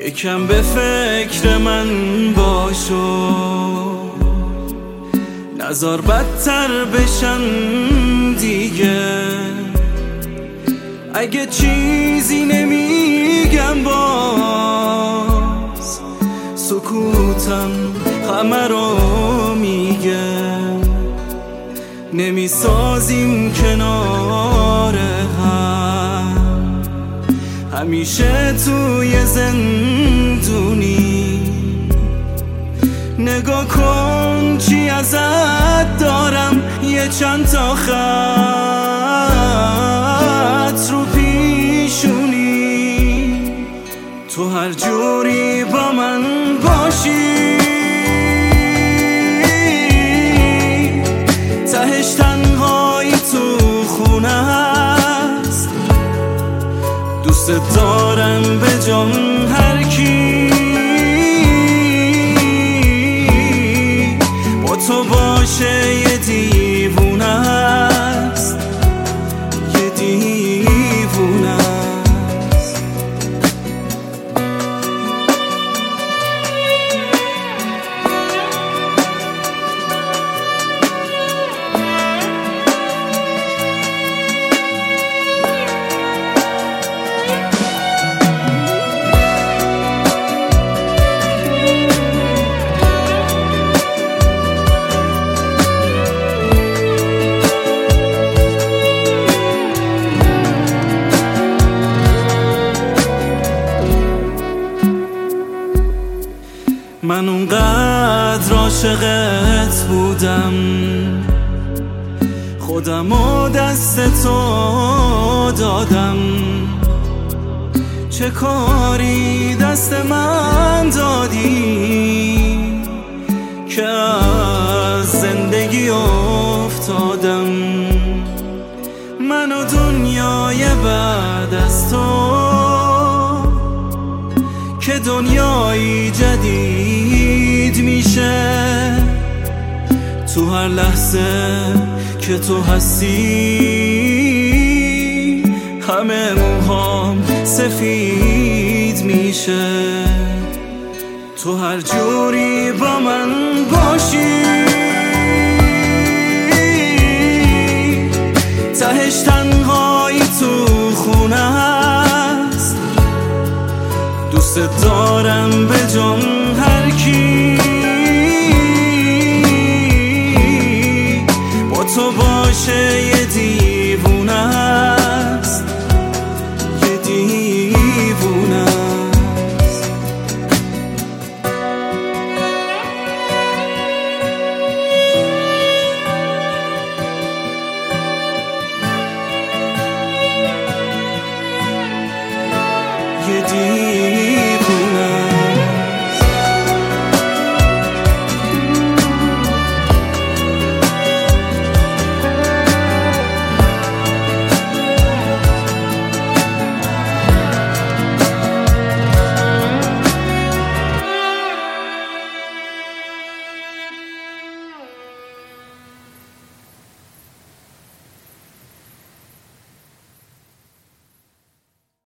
یکم به فکر من باشو، نزار بدتر بشن دیگه. اگه چیزی نمیگم باز، سکوتم همه رو میگه. نمیسازیم کنار هم، همیشه توی زندونی. نگاه کن چی ازت دارم، یه چند تا خط رو پیشونی. تو هر جوری با من باشی، تهش تنهایی تو خونه هست. دوست دارم به جان هر کی با تو باشه. یه دیوونه است، یه دیوونه است. من اونقدر عاشقت بودم، خودمو دست تو دادم. چه کاری دست من دادی که از زندگی افتادم. من و دنیای بعد از تو که دنیایی جدید میشه. تو هر لحظه که تو هستی، همه موهام سفید میشه. تو هر جوری با من باشی، تهش تنهایی تو خونه هست. دوست دارم به جان هر کی با تو باشه. یه دیوونه است، یه دیوونه است. یه دیوونه